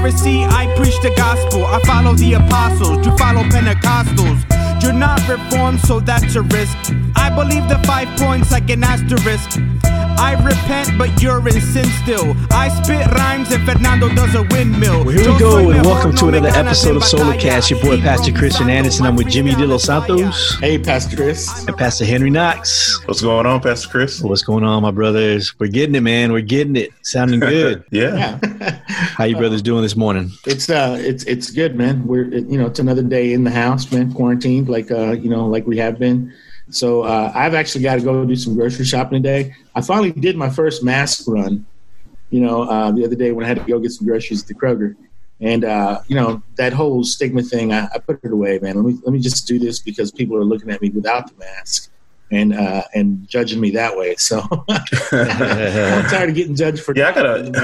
Pharisee, I preach the gospel. I follow the apostles, you follow Pentecostals. You're not reformed, so that's a risk. I believe the 5 points like an asterisk. I repent, but you're in sin still. I spit rhymes and Fernando does a windmill. Well, here we go, and welcome to another episode of Solarcast. Your boy, Pastor Christian Anderson. I'm with Jimmy De Los Santos. Hey, Pastor Chris. And Pastor Henry Knox. What's going on, Pastor Chris? What's going on, my brothers? We're getting it, man. We're getting it. Sounding good. Yeah. How you brothers doing this morning? It's good, man. We're it's another day in the house, man. Quarantined, like we have been. So I've actually got to go do some grocery shopping today. I finally did my first mask run, the other day when I had to go get some groceries at the Kroger. And, that whole stigma thing, I put it away, man. Let me just do this because people are looking at me without the mask and judging me that way. So I'm tired of getting judged for. I kind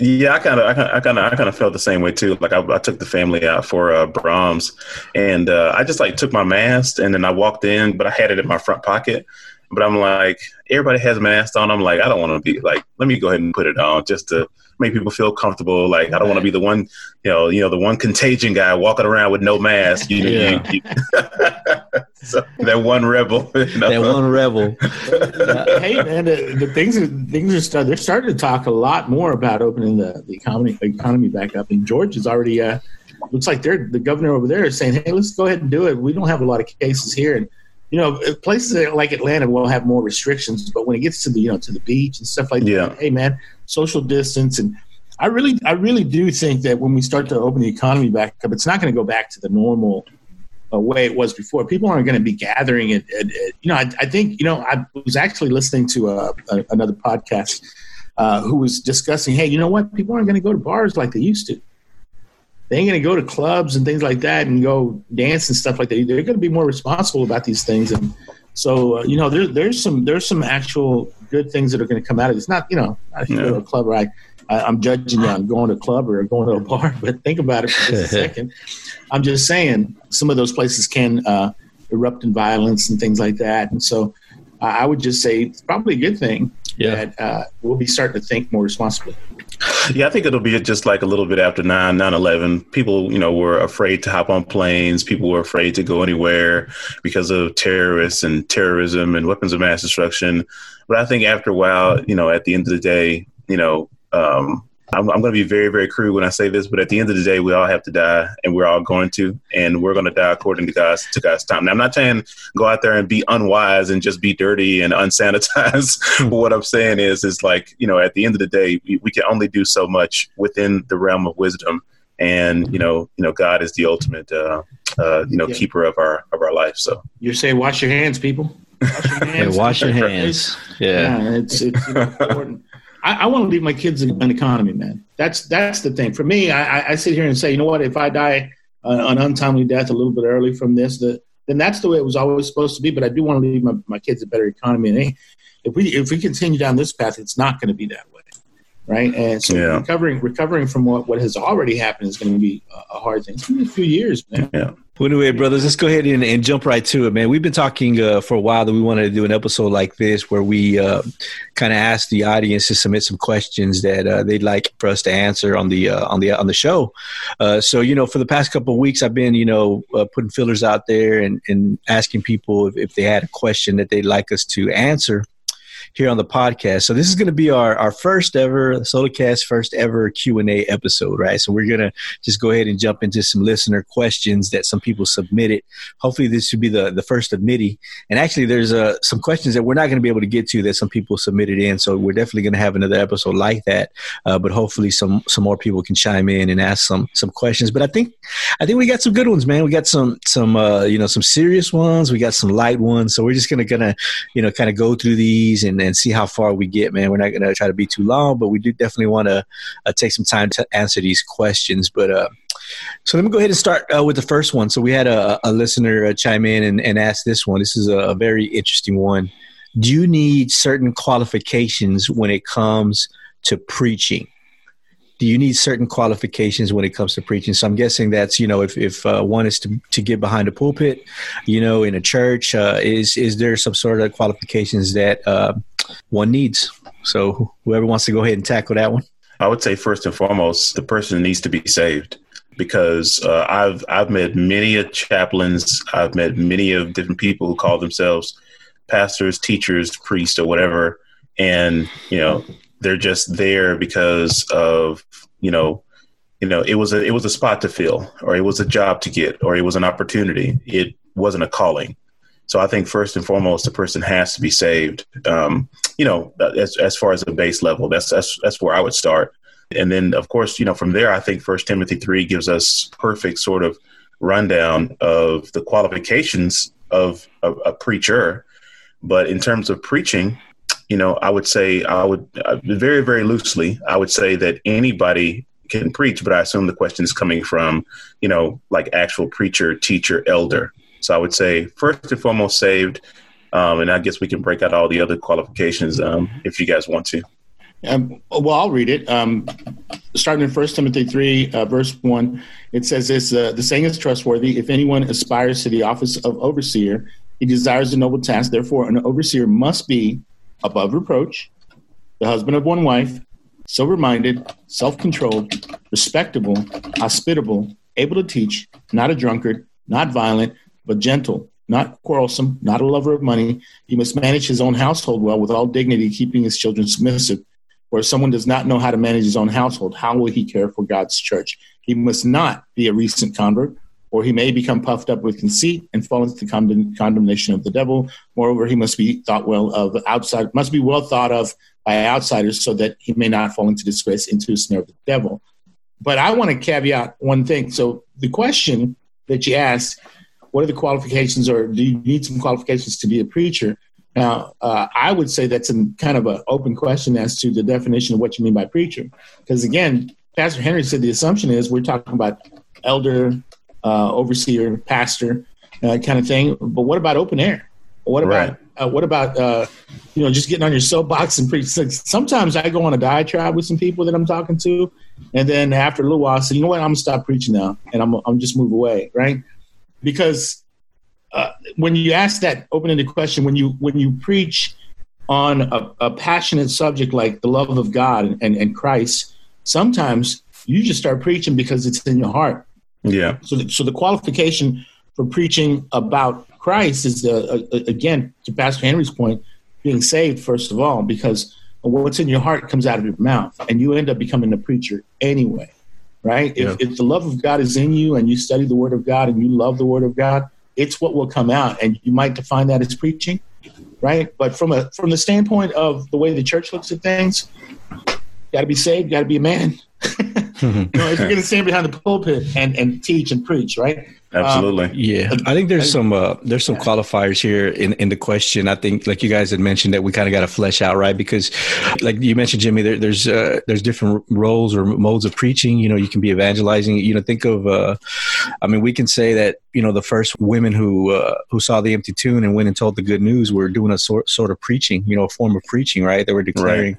of felt the same way too. Like I took the family out for Brahms, and I just took my mask, and then I walked in, but I had it in my front pocket. But I'm like, everybody has masks on. I'm like, I don't want to be like, let me go ahead and put it on just to make people feel comfortable. Like, I don't want to be the one, the one contagion guy walking around with no mask. So, that one rebel. That one rebel. Hey, man, the things are they're starting to talk a lot more about opening the economy back up. And George is already looks like the governor over there is saying, hey, let's go ahead and do it. We don't have a lot of cases here, and places like Atlanta will have more restrictions, but when it gets to the beach and stuff like that, hey man, social distance. And I really do think that when we start to open the economy back up, it's not going to go back to the normal way it was before. People aren't going to be gathering at I think, I was actually listening to another podcast who was discussing, hey, you know what? People aren't going to go to bars like they used to. They ain't going to go to clubs and things like that and go dance and stuff like that. They're going to be more responsible about these things. And so, there's some actual good things that are going to come out of it. It's not, if you go to a club, right? I'm judging you on going to a club or going to a bar, but think about it for just a second. I'm just saying some of those places can erupt in violence and things like that. And so I would just say it's probably a good thing that we'll be starting to think more responsibly. Yeah, I think it'll be just like a little bit after 9/11. People, were afraid to hop on planes. People were afraid to go anywhere because of terrorists and terrorism and weapons of mass destruction. But I think after a while, at the end of the day, I'm going to be very, very crude when I say this, but at the end of the day, we all have to die, and we're all going to, and we're going to die according to God's time. Now, I'm not saying go out there and be unwise and just be dirty and unsanitized. But what I'm saying is like, at the end of the day, we can only do so much within the realm of wisdom, and God is the ultimate, keeper of our life. So you're saying, wash your hands, people. Wash your hands. Wash your hands. Yeah, it's important. I want to leave my kids an economy, man. That's the thing. For me, I sit here and say, you know what? If I die an untimely death a little bit early from this, then that's the way it was always supposed to be. But I do want to leave my kids a better economy. And if we continue down this path, it's not going to be that way, right? And so recovering from what has already happened is going to be a hard thing. It's going to be a few years, man. Yeah. Well, anyway, brothers, let's go ahead and jump right to it, man. We've been talking for a while that we wanted to do an episode like this where we kind of ask the audience to submit some questions that they'd like for us to answer on the show. So, for the past couple of weeks, I've been, putting fillers out there and asking people if they had a question that they'd like us to answer here on the podcast. So this is going to be our first ever Solarcast, first ever Q&A episode, right? So we're going to just go ahead and jump into some listener questions that some people submitted. Hopefully this should be the first of many. And actually there's some questions that we're not going to be able to get to that some people submitted in. So we're definitely going to have another episode like that. But hopefully some more people can chime in and ask some questions. But I think we got some good ones, man. We got some serious ones. We got some light ones. So we're just going to kind of go through these and see how far we get, man. We're not going to try to be too long, but we do definitely want to take some time to answer these questions. But so let me go ahead and start with the first one. So we had a listener chime in and ask this one. This is a very interesting one. Do you need certain qualifications when it comes to preaching? Do you need certain qualifications when it comes to preaching? So I'm guessing that's, if one is to get behind a pulpit, in a church, is there some sort of qualifications that one needs? So whoever wants to go ahead and tackle that one. I would say first and foremost, the person needs to be saved, because I've met many of chaplains. I've met many of different people who call themselves pastors, teachers, priests, or whatever. And, they're just there because of, it was a spot to fill, or it was a job to get, or it was an opportunity. It wasn't a calling. So I think first and foremost, the person has to be saved. As far as the base level, that's where I would start. And then, of course, from there, I think 1 Timothy 3 gives us perfect sort of rundown of the qualifications of a preacher. But in terms of preaching, I would say very, very loosely, I would say that anybody can preach, but I assume the question is coming from, like actual preacher, teacher, elder. So I would say first and foremost saved. And I guess we can break out all the other qualifications if you guys want to. Well, I'll read it. Starting in 1 Timothy 3, verse 1, it says this, the saying is trustworthy. If anyone aspires to the office of overseer, he desires a noble task. Therefore, an overseer must be above reproach, the husband of one wife, sober-minded, self-controlled, respectable, hospitable, able to teach, not a drunkard, not violent, but gentle, not quarrelsome, not a lover of money. He must manage his own household well with all dignity, keeping his children submissive. For if someone does not know how to manage his own household, how will he care for God's church? He must not be a recent convert, or he may become puffed up with conceit and fall into the condemnation of the devil. Moreover, he must be must be well thought of by outsiders, so that he may not fall into disgrace, into the snare of the devil. But I want to caveat one thing. So the question that you asked, what are the qualifications, or do you need some qualifications to be a preacher? Now, I would say that's kind of an open question as to the definition of what you mean by preacher. Because again, Pastor Henry said the assumption is we're talking about elder, overseer, pastor, kind of thing. But what about open air? What about just getting on your soapbox and preach? Sometimes I go on a diatribe with some people that I'm talking to, and then after a little while I say, you know what, I'm gonna stop preaching now, and I'm just move away, right? Because when you ask that open-ended question, when you preach on a passionate subject like the love of God and Christ, sometimes you just start preaching because it's in your heart. Yeah. So the qualification for preaching about Christ is, again, to Pastor Henry's point, being saved, first of all, because what's in your heart comes out of your mouth, and you end up becoming a preacher anyway, right? Yeah. If the love of God is in you and you study the Word of God and you love the Word of God, it's what will come out, and you might define that as preaching, right? But from the standpoint of the way the church looks at things, got to be saved, got to be a man. If you're going to stand behind the pulpit and teach and preach, right? Absolutely. Yeah. I think there's some qualifiers here in the question. I think, like you guys had mentioned, that we kind of got to flesh out, right? Because like you mentioned, Jimmy, there's different roles or modes of preaching. You can be evangelizing. Think of, we can say that, the first women who saw the empty tomb and went and told the good news were doing a sort of preaching, a form of preaching, right? They were declaring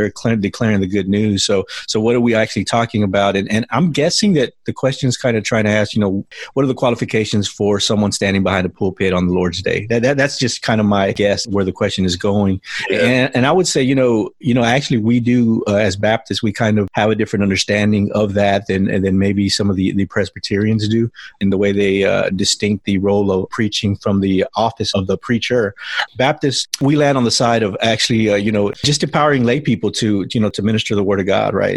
the good news. So what are we actually talking about? And I'm guessing that the question is kind of trying to ask, what are the qualifications for someone standing behind a pulpit on the Lord's Day? That's just kind of my guess where the question is going. Yeah. And I would say, actually we do as Baptists, we kind of have a different understanding of that than maybe some of the Presbyterians do, in the way they distinct the role of preaching from the office of the preacher. Baptists, we land on the side of actually, just empowering lay people to minister the Word of God, right?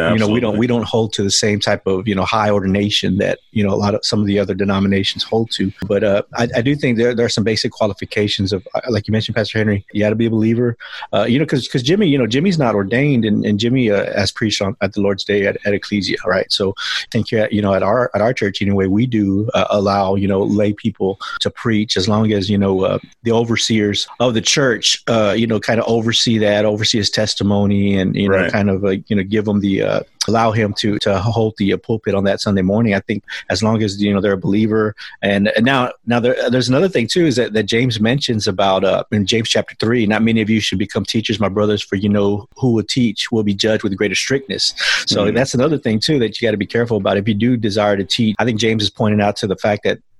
We don't hold to the same type of, high ordination that, some of the other denominations hold to. But I do think there are some basic qualifications of, like you mentioned, Pastor Henry, you got to be a believer, because Jimmy's not ordained, and Jimmy has preached at the Lord's Day at Ecclesia, right? So I think, at our church anyway, we do allow, lay people to preach, as long as, the overseers of the church, kind of oversee his testimony and, right. kind of, give them the, allow him to hold the pulpit on that Sunday morning. I think as long as, they're a believer. And now there's another thing too, is that James mentions about, in James chapter 3, not many of you should become teachers, my brothers, for who will teach will be judged with greater strictness. So that's another thing too, that you got to be careful about. If you do desire to teach, I think James is pointing out to the fact that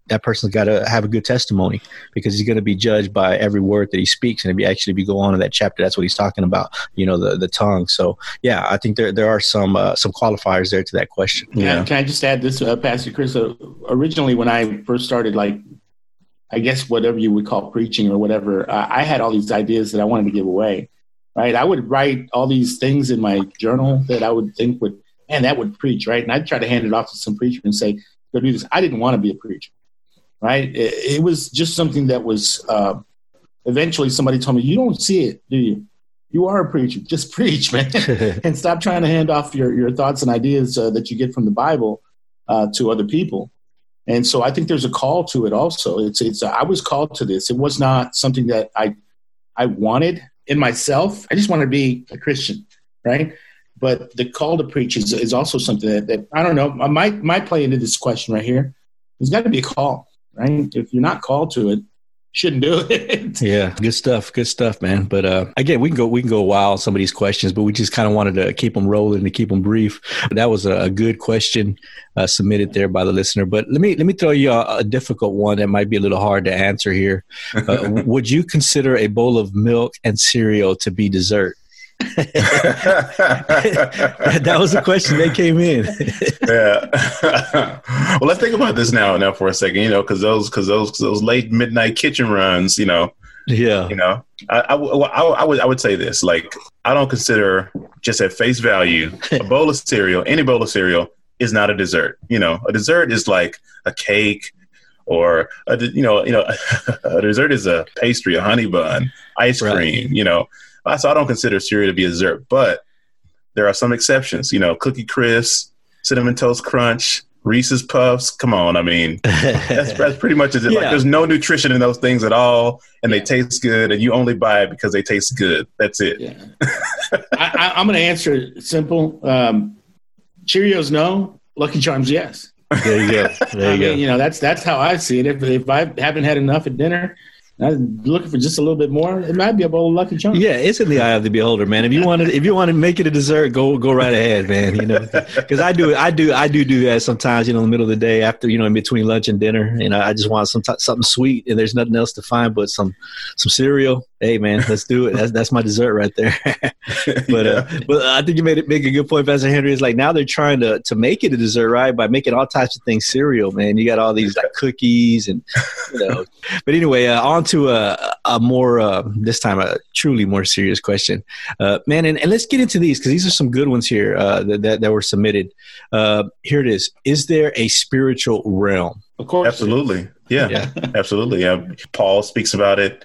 that person's got to have a good testimony, because he's going to be judged by every word that he speaks. And if we go on in that chapter, that's what he's talking about, the tongue. So yeah, I think there are some qualifiers there to that question. Yeah. Can I just add this, Pastor Chris? Originally, when I first started, I guess whatever you would call preaching or whatever, I had all these ideas that I wanted to give away, right? I would write all these things in my journal that I would think that would preach, right? And I'd try to hand it off to some preacher and say, go do this. I didn't want to be a preacher, right? It was just something that was, eventually somebody told me, you don't see it, do you? You are a preacher. Just preach, man. And stop trying to hand off your thoughts and ideas that you get from the Bible to other people. And so I think there's a call to it also. I was called to this. It was not something that I wanted in myself. I just wanted to be a Christian, right? But the call to preach is also something that I don't know. I might play into this question right here. There's got to be a call, right? If you're not called to it, shouldn't do it. Yeah, good stuff, man. But again, we can go a while on some of these questions, but we just kind of wanted to keep them rolling, to keep them brief. That was a good question submitted there by the listener. But let me throw you a difficult one that might be a little hard to answer here. Would you consider a bowl of milk and cereal to be dessert? That was the question that came in. Yeah. Well, let's think about this now for a second, because those late midnight kitchen runs, Yeah. I would say this, I don't consider, just at face value, a bowl of cereal, any bowl of cereal is not a dessert. A dessert is like a cake, or a dessert is a pastry, a honey bun, ice cream, So I don't consider cereal to be a dessert, but there are some exceptions. Cookie Crisp, Cinnamon Toast Crunch, Reese's Puffs. Come on, I mean, that's pretty much it. Yeah. There's no nutrition in those things at all, and they taste good, and you only buy it because they taste good. That's it. Yeah. I'm going to answer it simple. Cheerios, no. Lucky Charms, yes. There you go. That's how I see it. If I haven't had enough at dinner, I'm looking for just a little bit more, it might be a bowl of Lucky Charms. Yeah, it's in the eye of the beholder, man. If you want to make it a dessert, go right ahead, man. Because I do that sometimes. In the middle of the day, after in between lunch and dinner, I just want something sweet, and there's nothing else to find but some cereal. Hey, man, let's do it. That's my dessert right there. But I think you make a good point, Pastor Henry. It's like now they're trying to make it a dessert, right? By making all types of things cereal, man. You got all these cookies and But anyway, on to a more this time a truly more serious question, man. And let's get into these, because these are some good ones here that were submitted. Here it is. Is there a spiritual realm? Of course, absolutely. Yeah. Absolutely. Paul speaks about it.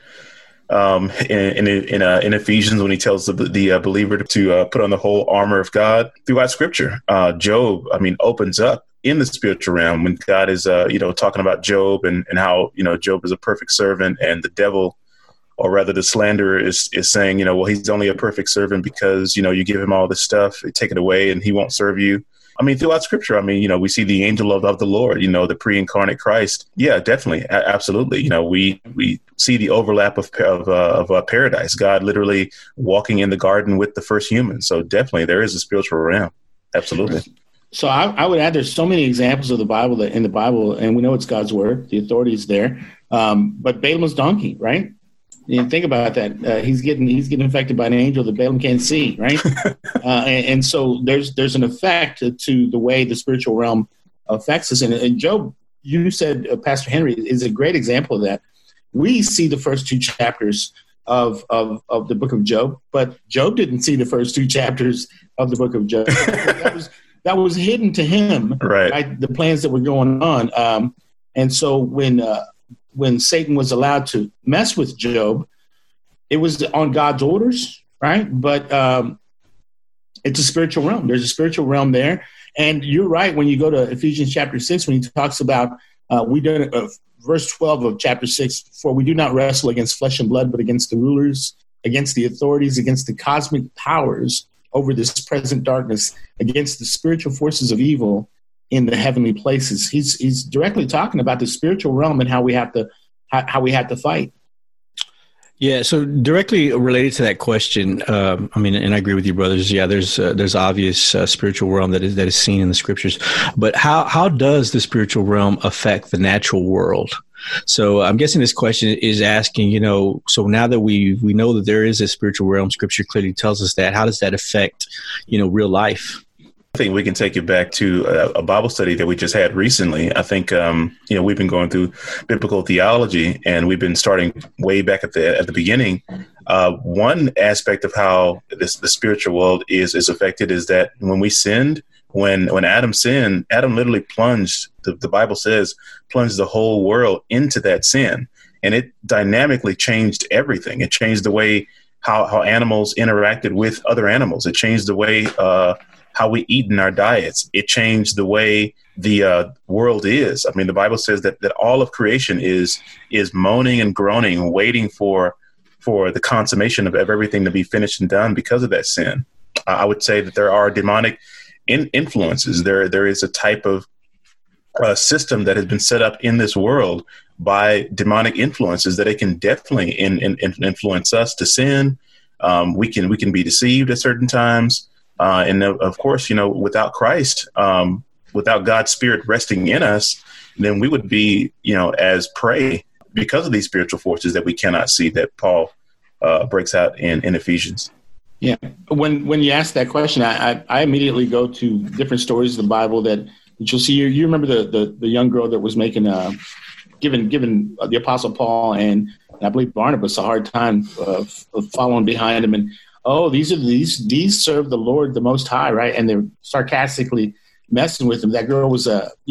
In Ephesians, when he tells the believer to put on the whole armor of God throughout Scripture. Job, opens up in the spiritual realm when God is, talking about Job and how, Job is a perfect servant, and the devil, or rather the slanderer, is saying, he's only a perfect servant because, you give him all this stuff, take it away, and he won't serve you. Throughout Scripture, we see the angel of the Lord, the pre-incarnate Christ. Yeah, definitely. Absolutely. We see the overlap of paradise, God literally walking in the garden with the first human. So definitely there is a spiritual realm. Absolutely. So I would add, there's so many examples of the Bible in the Bible, and we know it's God's word. The authority is there. But Balaam's donkey, right? And think about that. He's getting infected by an angel that Balaam can't see, right? And so there's an effect to the way the spiritual realm affects us. And Job, you said, Pastor Henry, is a great example of that. We see the first two chapters of the book of Job, but Job didn't see the first two chapters of the book of Job. That was hidden to him, right? The plans that were going on. And so when Satan was allowed to mess with Job, it was on God's orders, right? But it's a spiritual realm. There's a spiritual realm there. And you're right, when you go to Ephesians chapter 6, when he talks about, verse 12 of chapter 6, for we do not wrestle against flesh and blood, but against the rulers, against the authorities, against the cosmic powers over this present darkness, against the spiritual forces of evil in the heavenly places. He's directly talking about the spiritual realm and how we have to fight. Yeah, so directly related to that question, I mean, and I agree with you, brothers. Yeah, there's obvious spiritual realm that is seen in the scriptures, but how does the spiritual realm affect the natural world? So I'm guessing this question is asking, so now that we know that there is a spiritual realm, Scripture clearly tells us that. How does that affect, real life? I think we can take it back to a Bible study that we just had recently. I think, we've been going through biblical theology, and we've been starting way back at the beginning. One aspect of how the spiritual world is affected is that when we sinned, when Adam sinned, Adam literally plunged, the Bible says, plunged the whole world into that sin. And it dynamically changed everything. It changed the way how animals interacted with other animals. It changed the way how we eat in our diets. It changed the way the world is. I mean, the Bible says that all of creation is moaning and groaning, waiting for the consummation of everything to be finished and done because of that sin. I would say that there are demonic influences. There is a type of system that has been set up in this world by demonic influences that it can definitely influence us to sin. We can be deceived at certain times. And of course, without Christ, without God's Spirit resting in us, then we would be, as prey because of these spiritual forces that we cannot see, that Paul breaks out in Ephesians. Yeah. When you ask that question, I immediately go to different stories of the Bible that you'll see. You remember the young girl that was making giving the Apostle Paul and I believe Barnabas a hard time of following behind him, and these serve the Lord the Most High, right? And they're sarcastically messing with him. That girl was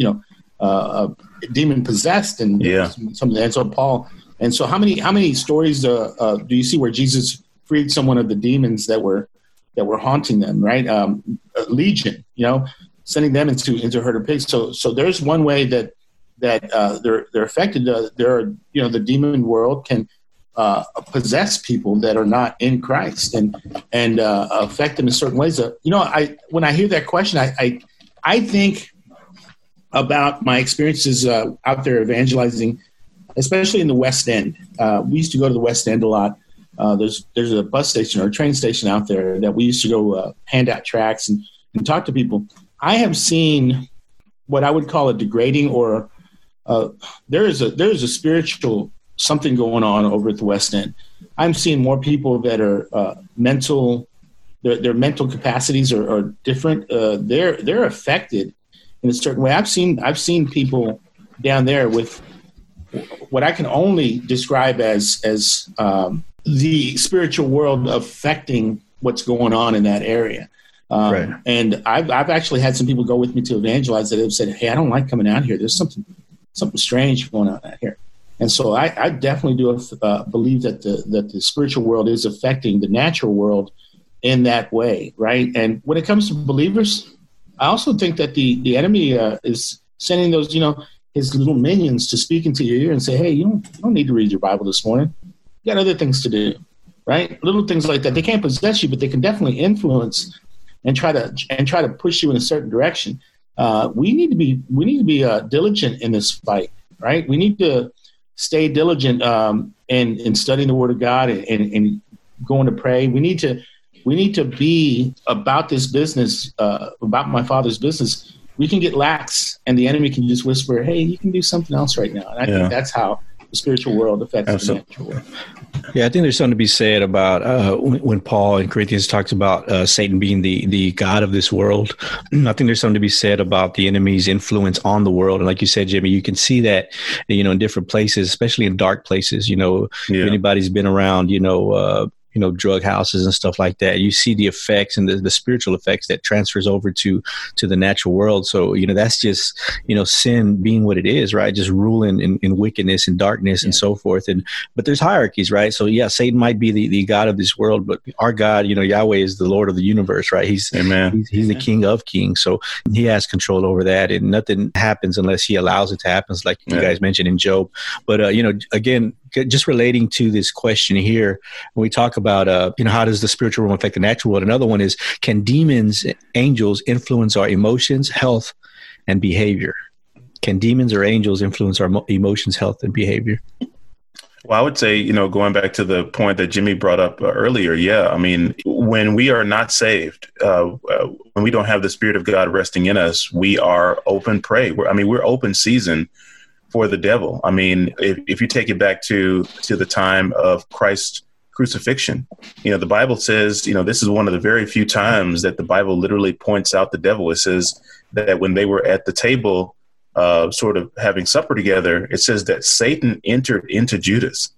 demon possessed, and and so Paul. And so how many stories do you see where Jesus freed someone of the demons that were haunting them, right? Legion, sending them into herd of pigs. So there's one way that they're affected. The demon world can possess people that are not in Christ and affect them in certain ways. When I hear that question, I think about my experiences out there evangelizing, especially in the West End. We used to go to the West End a lot. There's a bus station or a train station out there that we used to go hand out tracts and talk to people. I have seen what I would call a degrading or there is a spiritual something going on over at the West End. I'm seeing more people that are mental. Their mental capacities are different. They're affected in a certain way. I've seen people down there with what I can only describe as the spiritual world affecting what's going on in that area. Right. And I've actually had some people go with me to evangelize that have said, "Hey, I don't like coming out here. There's something strange going on out here." And so I definitely do believe that the spiritual world is affecting the natural world in that way, right? And when it comes to believers, I also think that the enemy is sending those, his little minions to speak into your ear and say, "Hey, you don't need to read your Bible this morning. You got other things to do," right? Little things like that. They can't possess you, but they can definitely influence and try to push you in a certain direction. We need to be diligent in this fight, right? We need to stay diligent in studying the Word of God and going to pray. We need to be about this business, about my Father's business. We can get lax, and the enemy can just whisper, "Hey, you can do something else right now." And I think that's how the spiritual world affects the natural world. Yeah, I think there's something to be said about when Paul in Corinthians talks about Satan being the god of this world. I think there's something to be said about the enemy's influence on the world. And like you said, Jimmy, you can see that, in different places, especially in dark places. If anybody's been around, drug houses and stuff like that, you see the effects and the spiritual effects that transfers over to the natural world. So, that's just, sin being what it is, right? Just ruling in wickedness and darkness and so forth. But there's hierarchies, right? So yeah, Satan might be the God of this world, but our God, Yahweh is the Lord of the universe, right? He's the King of kings. So he has control over that, and nothing happens unless he allows it to happen, like you guys mentioned in Job. But, again, just relating to this question here, when we talk about, how does the spiritual realm affect the natural world? Another one is, can demons, angels influence our emotions, health, and behavior? Can demons or angels influence our emotions, health, and behavior? Well, I would say, going back to the point that Jimmy brought up earlier, yeah, I mean, when we are not saved, when we don't have the Spirit of God resting in us, we are open prey. We're open season for the devil. I mean, if you take it back to the time of Christ's crucifixion, the Bible says, this is one of the very few times that the Bible literally points out the devil. It says that when they were at the table, sort of having supper together, it says that Satan entered into Judas.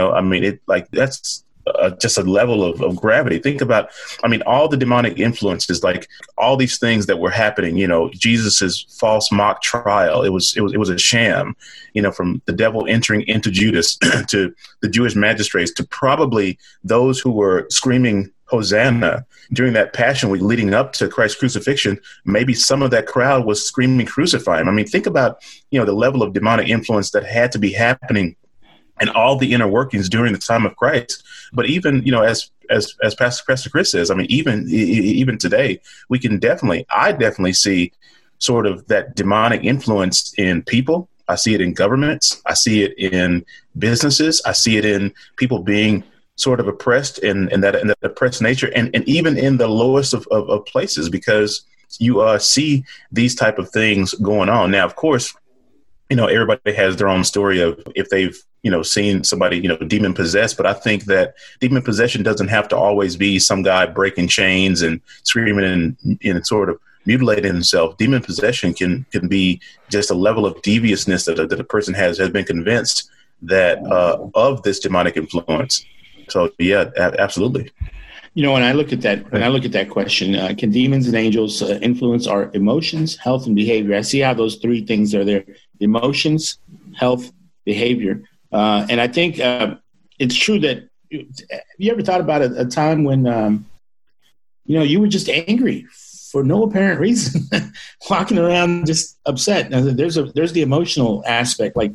That's just a level of gravity. Think about, all the demonic influences, like all these things that were happening, Jesus's false mock trial. It was a sham, from the devil entering into Judas to the Jewish magistrates to probably those who were screaming Hosanna during that Passion Week leading up to Christ's crucifixion. Maybe some of that crowd was screaming, crucify him. think about, the level of demonic influence that had to be happening and all the inner workings during the time of Christ. But even, as Pastor Chris says, even today, I definitely see sort of that demonic influence in people. I see it in governments. I see it in businesses. I see it in people being sort of oppressed in that oppressed nature, and even in the lowest of places, because you see these type of things going on. Now, of course, everybody has their own story of if they've, seen somebody, demon possessed. But I think that demon possession doesn't have to always be some guy breaking chains and screaming and sort of mutilating himself. Demon possession can be just a level of deviousness that a person has been convinced that of this demonic influence. So, yeah, absolutely. When I look at that question, can demons and angels influence our emotions, health, and behavior? I see how those three things are there: emotions, health, behavior. And I think it's true that you ever thought about a time when, you were just angry for no apparent reason, walking around just upset. Now, there's the emotional aspect, like,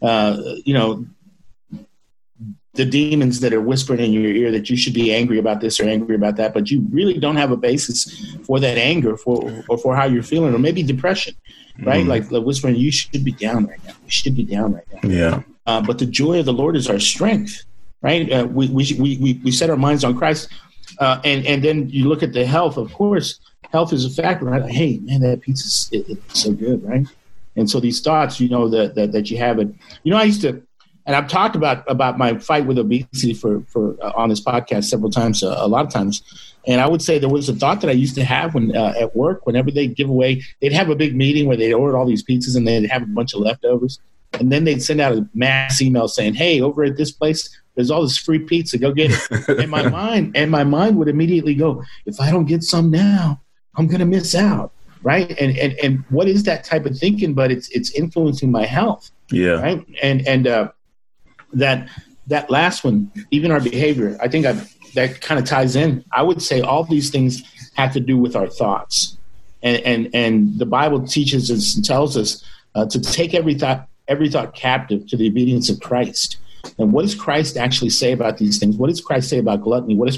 the demons that are whispering in your ear that you should be angry about this or angry about that, but you really don't have a basis for that anger for how you're feeling, or maybe depression, right? Mm-hmm. Like the whispering, you should be down right now. You should be down right now. Yeah. But the joy of the Lord is our strength, right? We set our minds on Christ. And then you look at the health, of course, health is a factor, right? Like, hey, man, that pizza's it's so good, right? And so these thoughts, that you have it. I used to, and I've talked about my fight with obesity for on this podcast several times, a lot of times. And I would say there was a thought that I used to have when at work, whenever they'd give away, they'd have a big meeting where they'd order all these pizzas and they'd have a bunch of leftovers. And then they'd send out a mass email saying, hey, over at this place, there's all this free pizza. Go get it. And my mind would immediately go, if I don't get some now, I'm going to miss out. Right. And what is that type of thinking? But it's influencing my health. Yeah. Right. And that last one, even our behavior, I think that kind of ties in. I would say all these things have to do with our thoughts. And the Bible teaches us and tells us to take every thought captive to the obedience of Christ. And what does Christ actually say about these things? What does Christ say about gluttony? What does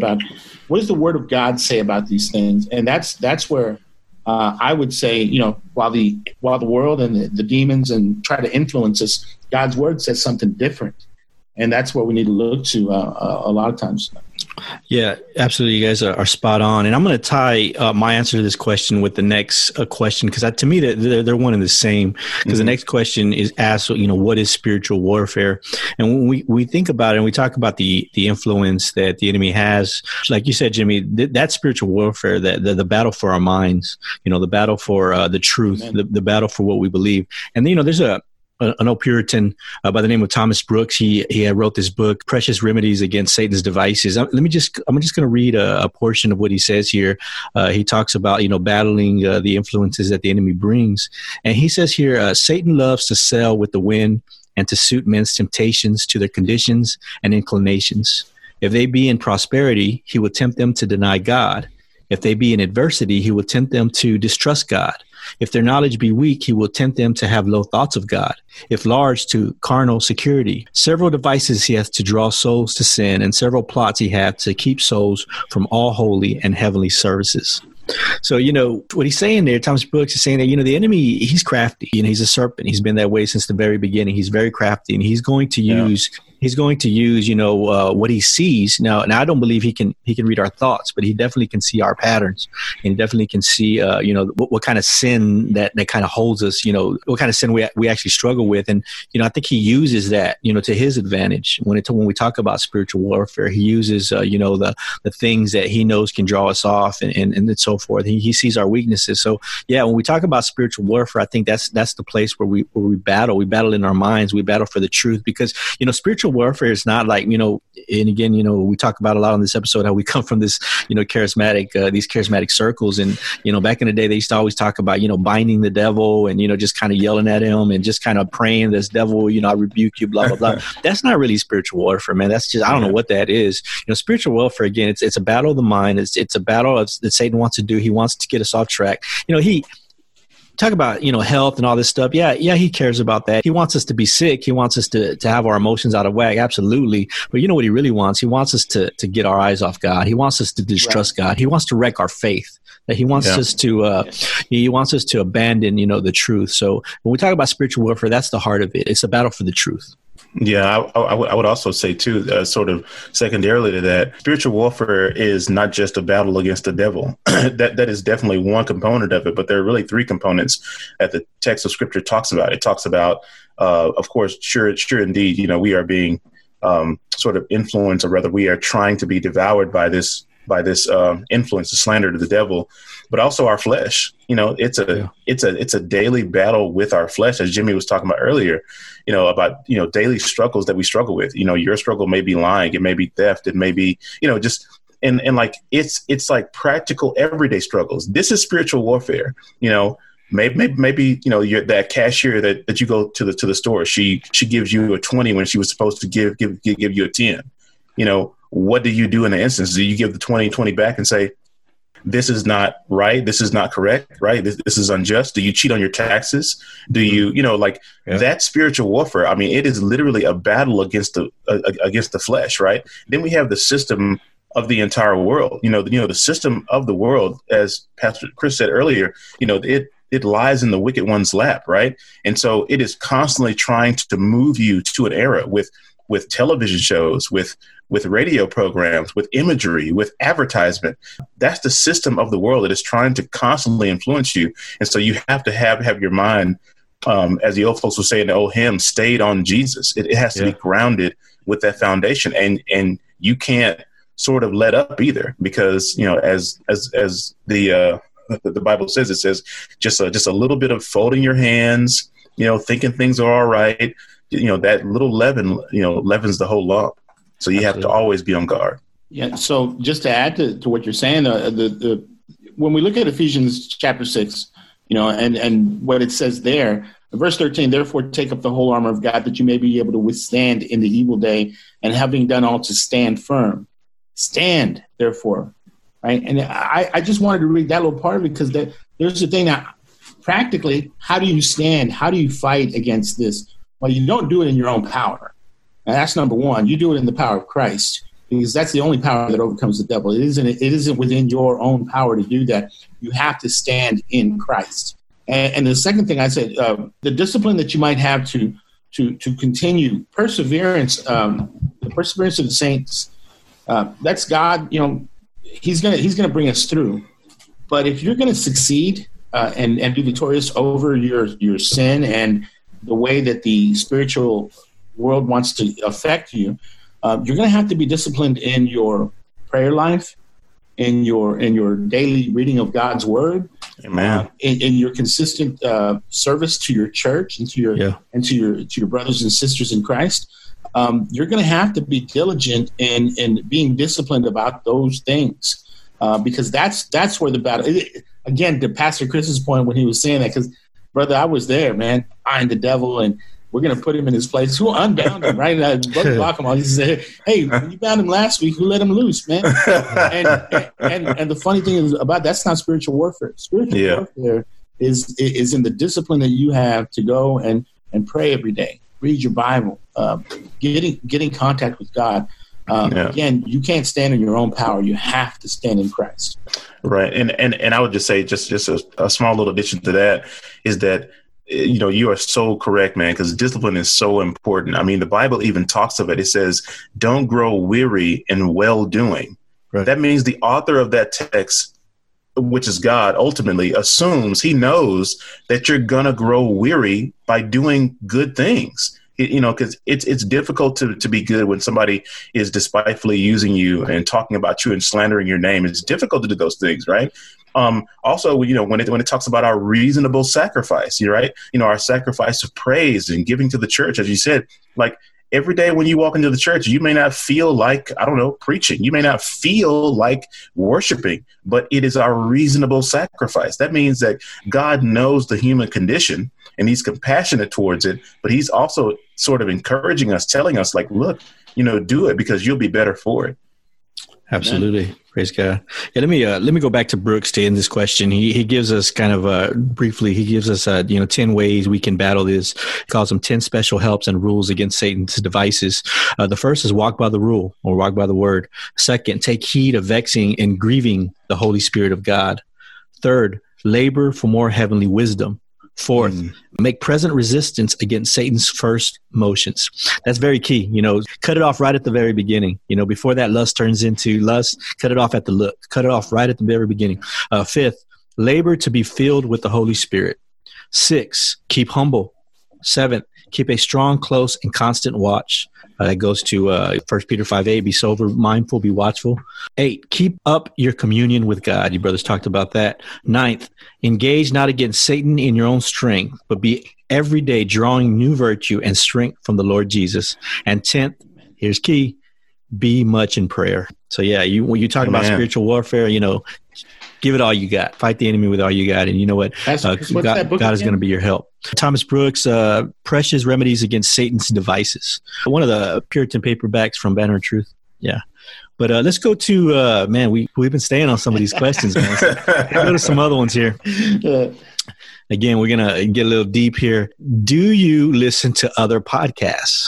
the Word of God say about these things? And that's where I would say, while the world and the demons and try to influence us, God's Word says something different. And that's what we need to look to a lot of times. Yeah, absolutely. You guys are spot on. And I'm going to tie my answer to this question with the next question, because to me, they're one and the same. Because the next question is asked, what is spiritual warfare? And when we think about it and we talk about the influence that the enemy has, like you said, Jimmy, that's spiritual warfare, the battle for our minds, the battle for the truth, the battle for what we believe. And, there's an old Puritan by the name of Thomas Brooks. He wrote this book, Precious Remedies Against Satan's Devices. I'm just going to read a portion of what he says here. He talks about, battling the influences that the enemy brings. And he says here, Satan loves to sail with the wind and to suit men's temptations to their conditions and inclinations. If they be in prosperity, he will tempt them to deny God. If they be in adversity, he will tempt them to distrust God. If their knowledge be weak, he will tempt them to have low thoughts of God. If large, to carnal security. Several devices he hath to draw souls to sin, and several plots he hath to keep souls from all holy and heavenly services. So, what he's saying there, Thomas Brooks is saying that, the enemy, he's crafty. He's a serpent. He's been that way since the very beginning. He's very crafty, and he's going to use He's going to use, what he sees. Now I don't believe he can read our thoughts, but he definitely can see our patterns, and he definitely can see, what kind of sin that kind of holds us, what kind of sin we actually struggle with. And, I think he uses that, to his advantage. When we talk about spiritual warfare, he uses, the things that he knows can draw us off and so forth. He sees our weaknesses. So yeah, when we talk about spiritual warfare, I think that's the place where we battle. We battle in our minds. We battle for the truth, because, spiritual warfare is not like, and again, we talk about a lot on this episode how we come from this, these charismatic circles. And, back in the day, they used to always talk about, binding the devil and, just kind of yelling at him and just kind of praying, this devil, I rebuke you, blah, blah, blah. That's not really spiritual warfare, man. That's just, I don't know what that is. Spiritual warfare, again, it's a battle of the mind. It's a battle that Satan wants to do. He wants to get us off track. He talk about, health and all this stuff. Yeah, he cares about that. He wants us to be sick. He wants us to have our emotions out of whack. Absolutely. But you know what he really wants? He wants us to get our eyes off God. He wants us to distrust God. He wants to wreck our faith. That he wants us to abandon, the truth. So when we talk about spiritual warfare, that's the heart of it. It's a battle for the truth. Yeah, I would also say, too, sort of secondarily to that, spiritual warfare is not just a battle against the devil. That is definitely one component of it, but there are really three components that the text of Scripture talks about. It talks about, of course, sure, indeed, we are being sort of influenced, or rather we are trying to be devoured by this influence, the slander to the devil, but also our flesh. It's a daily battle with our flesh, as Jimmy was talking about earlier, about, daily struggles that we struggle with. Your struggle may be lying, it may be theft, it may be, just, and like, it's like practical everyday struggles. This is spiritual warfare. Maybe you're that cashier that you go to the store. She gives you a 20 when she was supposed to give you a 10. What do you do in the instance? Do you give the 20 back and say, this is not right, this is not correct, right? This is unjust? Do you cheat on your taxes? Do you, that spiritual warfare? I mean, it is literally a battle against the flesh, right? Then we have the system of the entire world. The system of the world, as Pastor Chris said earlier, it lies in the wicked one's lap, right? And so it is constantly trying to move you to an era with television shows, with radio programs, with imagery, with advertisement. That's the system of the world that is trying to constantly influence you. And so you have to have your mind, as the old folks would say in the old hymn, stayed on Jesus. It has to be grounded with that foundation. And you can't sort of let up either, because, as the Bible says, it says just a little bit of folding your hands, thinking things are all right. That little leaven, leavens the whole lump. So you have to always be on guard. Yeah. So just to add to what you're saying, when we look at Ephesians chapter 6, and what it says there, verse 13, therefore take up the whole armor of God that you may be able to withstand in the evil day, and having done all to stand firm. Stand, therefore. Right. And I just wanted to read that little part because there's the thing that practically, how do you stand? How do you fight against this? Well, you don't do it in your own power. And that's number one. You do it in the power of Christ, because that's the only power that overcomes the devil. It isn't within your own power to do that. You have to stand in Christ. And the second thing I said, the discipline that you might have to continue perseverance, the perseverance of the saints. That's God. He's gonna bring us through. But if you're going to succeed and be victorious over your sin and the way that the spiritual world wants to affect you, you're going to have to be disciplined in your prayer life, in your daily reading of God's word, Amen. In your consistent service to your church and to your brothers and sisters in Christ. You're going to have to be diligent in being disciplined about those things, because that's where the battle. Again, to Pastor Chris's point when he was saying that, because brother, I was there, man, behind the devil, and we're going to put him in his place. Who unbound him, right? Brother Blockman, he said, hey, when you bound him last week, who let him loose, man? and the funny thing is about that's not spiritual warfare. Spiritual warfare is in the discipline that you have to go and pray every day, read your Bible, get in contact with God. Again, you can't stand in your own power. You have to stand in Christ. Right. And I would just say just a small little addition to that is that you are so correct, man, because discipline is so important. I mean, the Bible even talks of it. It says, don't grow weary in well doing. Right. That means the author of that text, which is God, ultimately assumes he knows that you're going to grow weary by doing good things. Because it's difficult to be good when somebody is despitefully using you and talking about you and slandering your name. It's difficult to do those things, right? Also, when it talks about our reasonable sacrifice, right? Our sacrifice of praise and giving to the church, as you said, like every day when you walk into the church, you may not feel like, preaching. You may not feel like worshiping, but it is our reasonable sacrifice. That means that God knows the human condition and he's compassionate towards it, but he's also sort of encouraging us, telling us like, look, do it because you'll be better for it. Absolutely. Yeah. Praise God. Yeah, let me go back to Brooks to end this question. He gives us kind of briefly, he gives us 10 ways we can battle this. He calls them 10 special helps and rules against Satan's devices. The first is walk by the rule or walk by the word. Second, take heed of vexing and grieving the Holy Spirit of God. Third, labor for more heavenly wisdom. Fourth, make present resistance against Satan's first motions. That's very key. Cut it off right at the very beginning. Before that lust turns into lust, cut it off at the look. Cut it off right at the very beginning. Fifth, labor to be filled with the Holy Spirit. 6, keep humble. 7, keep a strong, close, and constant watch. That goes to 1 Peter 5:8, be sober, mindful, be watchful. 8, keep up your communion with God. You brothers talked about that. 9th, engage not against Satan in your own strength, but be every day drawing new virtue and strength from the Lord Jesus. And 10th, here's key, be much in prayer. So yeah, when you talk about spiritual warfare, give it all you got. Fight the enemy with all you got. And you know what? God is going to be your help. Thomas Brooks, Precious Remedies Against Satan's Devices. One of the Puritan paperbacks from Banner of Truth. Yeah. But let's go to, we've been staying on some of these questions, man. So let's go to some other ones here. Again, we're going to get a little deep here. Do you listen to other podcasts?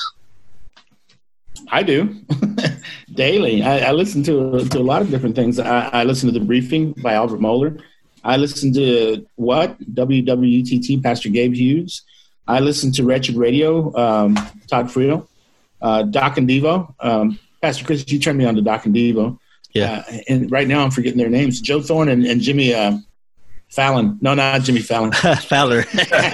I do. Daily. I listen to a lot of different things. I listen to The Briefing by Albert Mohler. I listen to WWTT, Pastor Gabe Hughes. I listen to Wretched Radio, Todd Friel. Doc and Devo. Pastor Chris, you turned me on to Doc and Devo. Yeah. And right now I'm forgetting their names. Joe Thorne and Jimmy Fallon. No, not Jimmy Fallon. Fowler.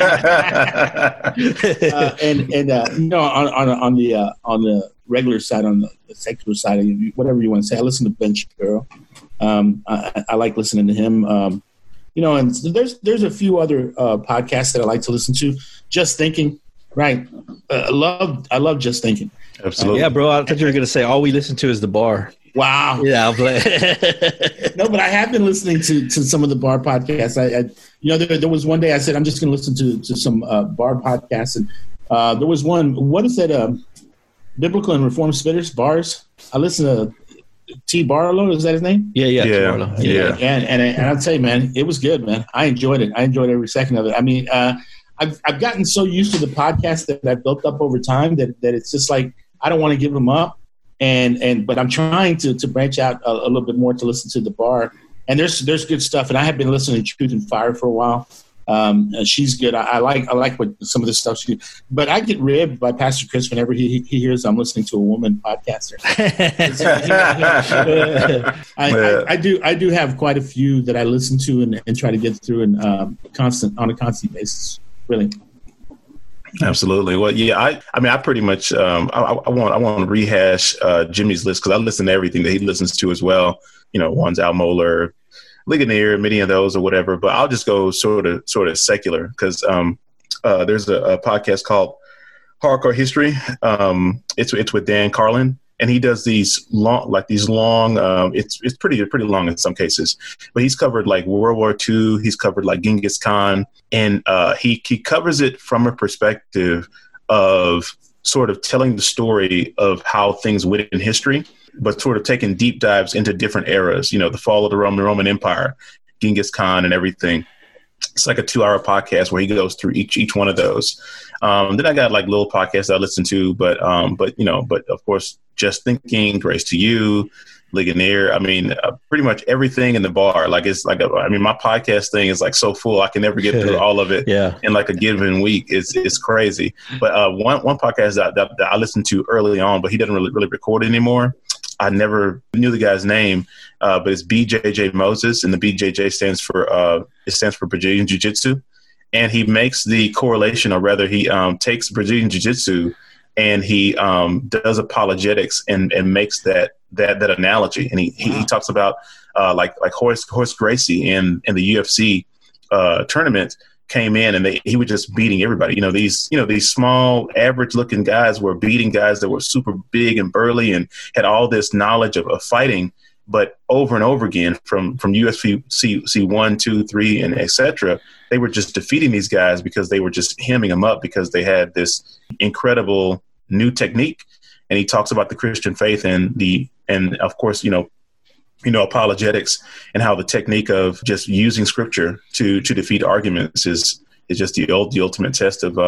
On the regular side, on the secular side, whatever you want to say, I listen to Ben Shapiro. I like listening to him. And there's a few other podcasts that I like to listen to. Just Thinking, right? I love Just Thinking. Absolutely. Yeah, bro. I thought you were going to say all we listen to is The Bar. Wow. Yeah, I'll play. No, but I have been listening to some of the bar podcasts. There was one day I said I'm just going to listen to some bar podcasts, and there was one. What is that? Biblical and Reformed Spitters bars. I listened to T. Barlow. Is that his name? Yeah. T. Barlow. Yeah. And I'll tell you, man, it was good, man. I enjoyed it. I enjoyed every second of it. I mean, I've gotten so used to the podcast that I've built up over time that it's just like I don't want to give them up. But I'm trying to branch out a little bit more to listen to the bar, and there's good stuff. And I have been listening to Truth and Fire for a while. She's good. I like what some of the stuff she does. But I get ribbed by Pastor Chris whenever he hears I'm listening to a woman podcaster. I do have quite a few that I listen to and try to get through on a constant basis. Really. Absolutely. Well, yeah, I pretty much, I want to rehash Jimmy's list because I listen to everything that he listens to as well. One's Al Mohler, Ligonier, many of those or whatever, but I'll just go sort of secular because there's a podcast called Hardcore History. It's with Dan Carlin. And he does these long, it's pretty long in some cases, but he's covered like World War II. He's covered like Genghis Khan, and he covers it from a perspective of sort of telling the story of how things went in history, but sort of taking deep dives into different eras. The fall of the Roman Empire, Genghis Khan, and everything. It's like a 2-hour podcast where he goes through each one of those. Then I got like little podcasts I listen to, but of course, Just Thinking, Grace to You, Ligonier. I mean, pretty much everything in the bar. Like it's like, my podcast thing is like so full. I can never get through all of it in like a given week. It's crazy. But one podcast that I listened to early on, but he doesn't really record anymore. I never knew the guy's name, but it's BJJ Moses, and the BJJ stands for Brazilian Jiu-Jitsu. And he makes the correlation, or rather he takes Brazilian Jiu-Jitsu and he does apologetics and makes that analogy. And he talks about like Horace Gracie in the UFC tournament came in and he was just beating everybody. These small average looking guys were beating guys that were super big and burly and had all this knowledge of fighting, but over and over again from UFC 1, 2, 3, and et cetera, they were just defeating these guys because they were just hemming them up because they had this incredible new technique. And he talks about the Christian faith and of course, apologetics and how the technique of just using scripture to defeat arguments is just the ultimate test of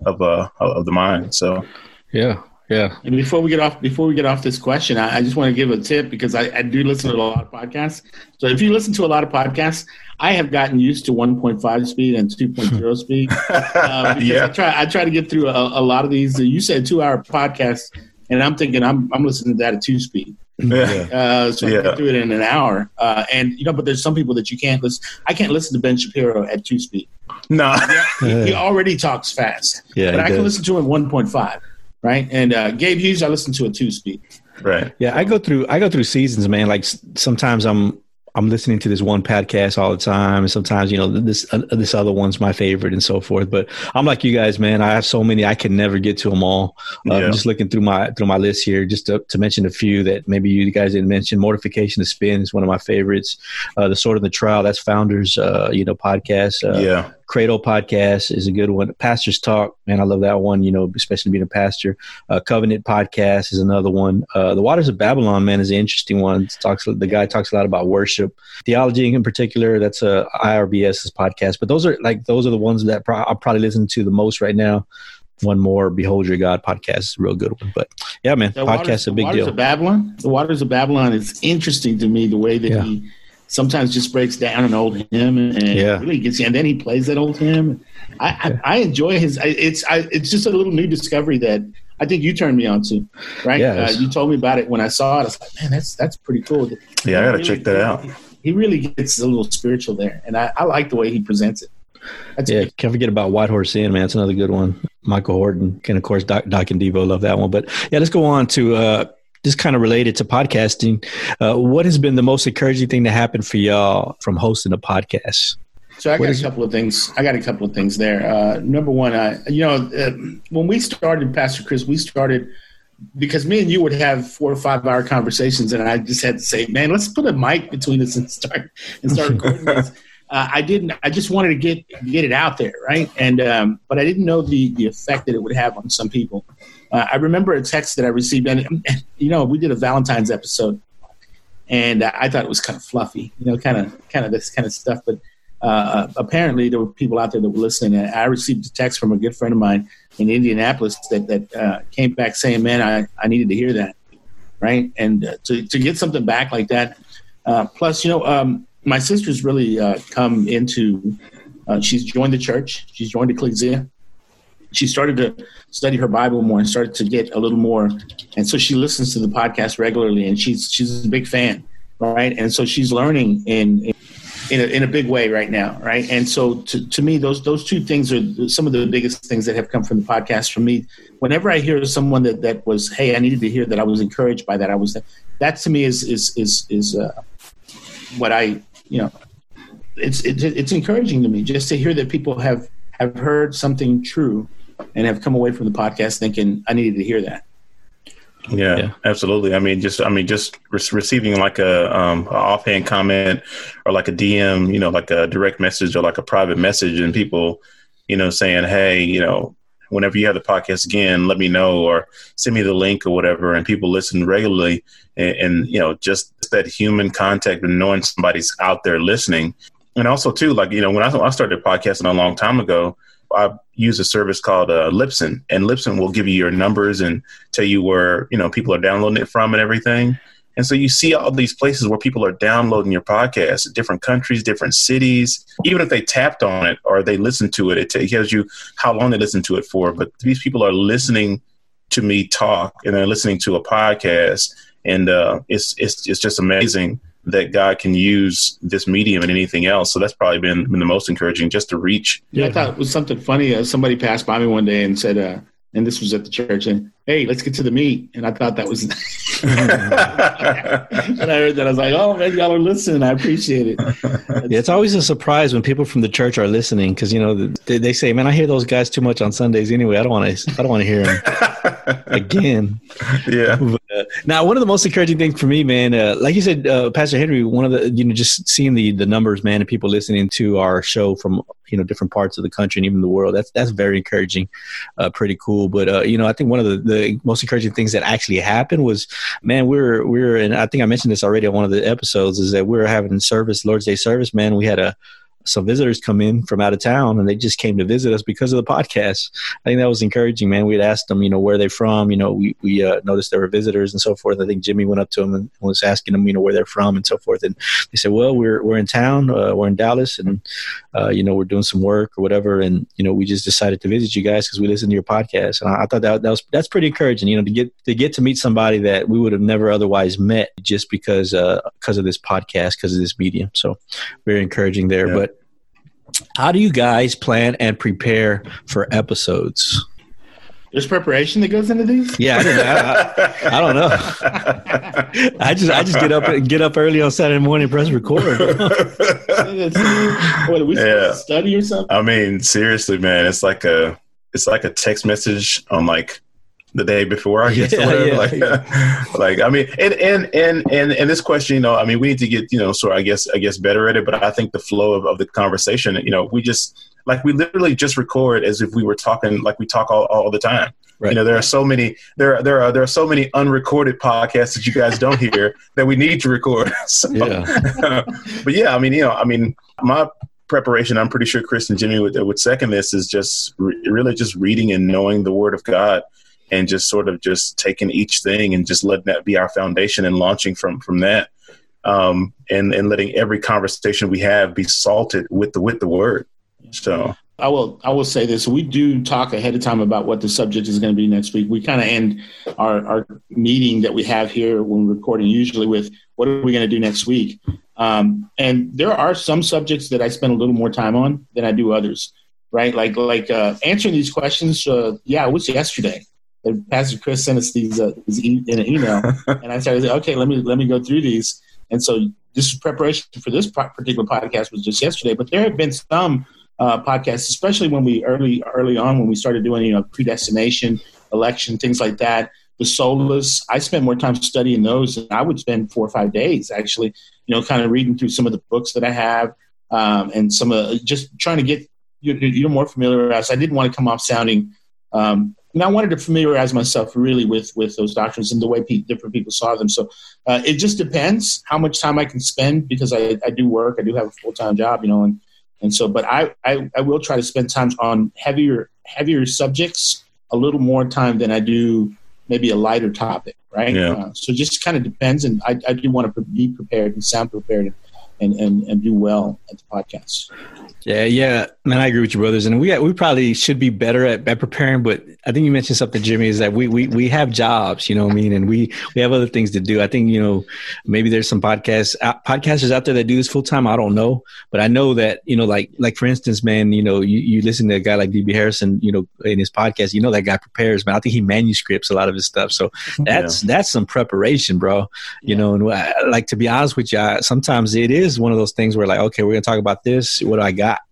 the mind. So, yeah. And before we get off this question, I just want to give a tip because I do listen to a lot of podcasts. So if you listen to a lot of podcasts, I have gotten used to 1.5 speed and 2.0 speed. Because I try to get through a lot of these. You said 2-hour podcasts, and I'm thinking I'm listening to that at 2 speed. So I can do it in an hour. But there's some people that you can't listen. I can't listen to Ben Shapiro at 2 speed. No, he already talks fast. Yeah, but I can listen to him 1.5. Right. And Gabe Hughes, I listen to a 2 speed. Right. Yeah. I go through seasons, man. Like sometimes I'm listening to this one podcast all the time. And sometimes, this other one's my favorite and so forth. But I'm like you guys, man. I have so many, I can never get to them all. I'm just looking through my list here, just to mention a few that maybe you guys didn't mention. Mortification of Spin is one of my favorites. The Sword of the Trial, that's Founders, podcast. Cradle podcast is a good one. Pastor's Talk, man, I love that one, especially being a pastor. Covenant podcast is another one. The Waters of Babylon, man, is an interesting one. The guy talks a lot about worship. Theology in particular, that's IRBS's podcast. But those are the ones that I'm probably listening to the most right now. One more, Behold Your God podcast is a real good one. But yeah, man, podcast is a big deal. The Waters of Babylon is interesting to me, the way that he sometimes just breaks down an old hymn and really gets you, and then he plays that old hymn. I enjoy his. It's just a little new discovery that I think you turned me on to, right? Yeah, you told me about it when I saw it. I was like, man, that's pretty cool. Yeah, I got to check that out. He really gets a little spiritual there, and I like the way he presents it. Can't forget about White Horse Inn, man. It's another good one. Michael Horton, and of course Doc and Devo love that one. But yeah, let's go on to. Just kind of related to podcasting, what has been the most encouraging thing to happen for y'all from hosting a podcast? So I got a couple of things there. Number one, when we started, Pastor Chris, because me and you would have 4 or 5 hour conversations, and I just had to say, man, let's put a mic between us and start recording this. I just wanted to get it out there, right? And but I didn't know the effect that it would have on some people. I remember a text that I received, and we did a Valentine's episode, and I thought it was kind of fluffy, kind of this kind of stuff. But apparently, there were people out there that were listening. And I received a text from a good friend of mine in Indianapolis that came back saying, "Man, I needed to hear that," right? And to get something back like that. Plus, my sister's really come into. She's joined the church. She's joined Ecclesia. She started to study her Bible more and started to get a little more. And so she listens to the podcast regularly, and she's a big fan, right? And so she's learning in a big way right now, right? And so to me, those 2 things are some of the biggest things that have come from the podcast for me. Whenever I hear someone that was, hey, I needed to hear that, I was encouraged by that. That to me is what I, it's encouraging to me just to hear that people have heard something true and have come away from the podcast thinking I needed to hear that. Yeah, absolutely. I mean, just receiving like a offhand comment or like a DM, like a direct message or like a private message, and people, saying, hey, whenever you have the podcast again, let me know or send me the link or whatever. And people listen regularly, and just that human contact and knowing somebody's out there listening. And also too, like, when I started podcasting a long time ago, I use a service called Libsyn, and Libsyn will give you your numbers and tell you where, people are downloading it from and everything. And so you see all these places where people are downloading your podcast, different countries, different cities. Even if they tapped on it or they listened to it, it tells you how long they listened to it for. But these people are listening to me talk, and they're listening to a podcast. And it's just amazing that God can use this medium and anything else. So that's probably been the most encouraging, just to reach. Yeah, I thought it was something funny. Somebody passed by me one day and said, and this was at the church, and hey, let's get to the meat. And I thought that was, and I heard that. I was like, oh man, y'all are listening. I appreciate it. Yeah, it's always a surprise when people from the church are listening, because they say, man, I hear those guys too much on Sundays anyway. I don't want to hear them again. Yeah. But, now, one of the most encouraging things for me, man, like you said, Pastor Henry, one of the, just seeing the numbers, man, and people listening to our show from, different parts of the country and even the world, that's very encouraging, pretty cool. But, I think one of the most encouraging things that actually happened was, man, we're, and I think I mentioned this already on one of the episodes, is that we're having service, Lord's Day service, man. We had some visitors come in from out of town, and they just came to visit us because of the podcast. I think that was encouraging, man. We'd asked them, where they're from. We noticed there were visitors and so forth. I think Jimmy went up to them and was asking them, where they're from and so forth. And they said, well, we're in town, we're in Dallas, and we're doing some work or whatever. And we just decided to visit you guys because we listened to your podcast. And I thought that's pretty encouraging, to get to meet somebody that we would have never otherwise met just because of this podcast, because of this medium. So very encouraging there. Yeah. But how do you guys plan and prepare for episodes? There's preparation that goes into these? Yeah, I don't know. I just get up early on Saturday morning and press record. What, are we supposed to study or something? I mean, seriously, man, it's like a text message on like the day before, I guess. I mean, and this question, we need to get, I guess better at it. But I think the flow of the conversation, we literally just record as if we were talking, like we talk all the time. Right. There are so many, there are so many unrecorded podcasts that you guys don't hear that we need to record. So, yeah. But yeah, my preparation, I'm pretty sure Chris and Jimmy would second this, is just really just reading and knowing the Word of God. And just sort of just taking each thing and just letting that be our foundation and launching from that, and letting every conversation we have be salted with the word. So I will say this: we do talk ahead of time about what the subject is going to be next week. We kind of end our meeting that we have here when we're recording usually with what are we going to do next week. And there are some subjects that I spend a little more time on than I do others. Right, like answering these questions. It was yesterday. And Pastor Chris sent us these in an email, and I started saying, okay, let me go through these. And so this preparation for this particular podcast was just yesterday, but there have been some podcasts, especially when we early on when we started doing predestination, election, things like that. The solas, I spent more time studying those, and I would spend 4 or 5 days actually, kind of reading through some of the books that I have, and some of just trying to get you more familiarized. I didn't want to come off sounding. And I wanted to familiarize myself really with those doctrines and the way different people saw them. So it just depends how much time I can spend, because I do work. I do have a full-time job, and so, but I will try to spend time on heavier subjects, a little more time than I do maybe a lighter topic, right? Yeah. So just kind of depends, and I do want to be prepared and sound prepared and do well at the podcast. Yeah, man, I agree with you, brothers. And we probably should be better at preparing, but I think you mentioned something, Jimmy, is that we have jobs, and we have other things to do. I think, maybe there's some podcasters out there that do this full time. I don't know, but I know that, like for instance, man, you listen to a guy like D.B. Harrison, in his podcast, that guy prepares, man. I think he manuscripts a lot of his stuff. So that's some preparation, bro. And like, to be honest with you, sometimes it is one of those things where like, okay, we're going to talk about this. What do I got?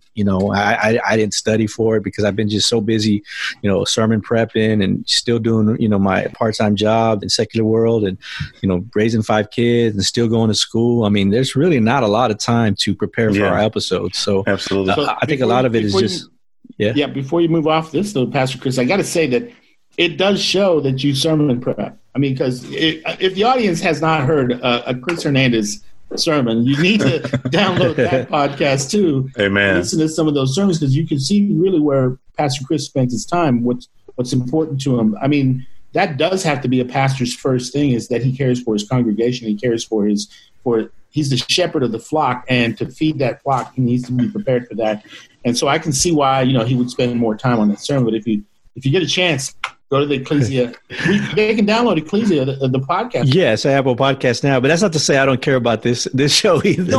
I didn't study for it because I've been just so busy, sermon prepping and still doing, my part-time job in secular world and, raising 5 kids and still going to school. I mean, there's really not a lot of time to prepare for our episodes. So absolutely. I think a lot of it is just, Yeah, before you move off this though, Pastor Chris, I got to say that it does show that you sermon prep. I mean, because if the audience has not heard a Chris Hernandez sermon, you need to download that podcast too. Amen. Listen to some of those sermons, because you can see really where Pastor Chris spends his time, what's important to him. I mean, that does have to be a pastor's first thing, is that he cares for his congregation. He cares he's the shepherd of the flock, and to feed that flock, he needs to be prepared for that. And so I can see why, he would spend more time on that sermon. But if you get a chance, go to the Ecclesia. They can download Ecclesia, the podcast. Yes, Apple Podcast now. But that's not to say I don't care about this show either.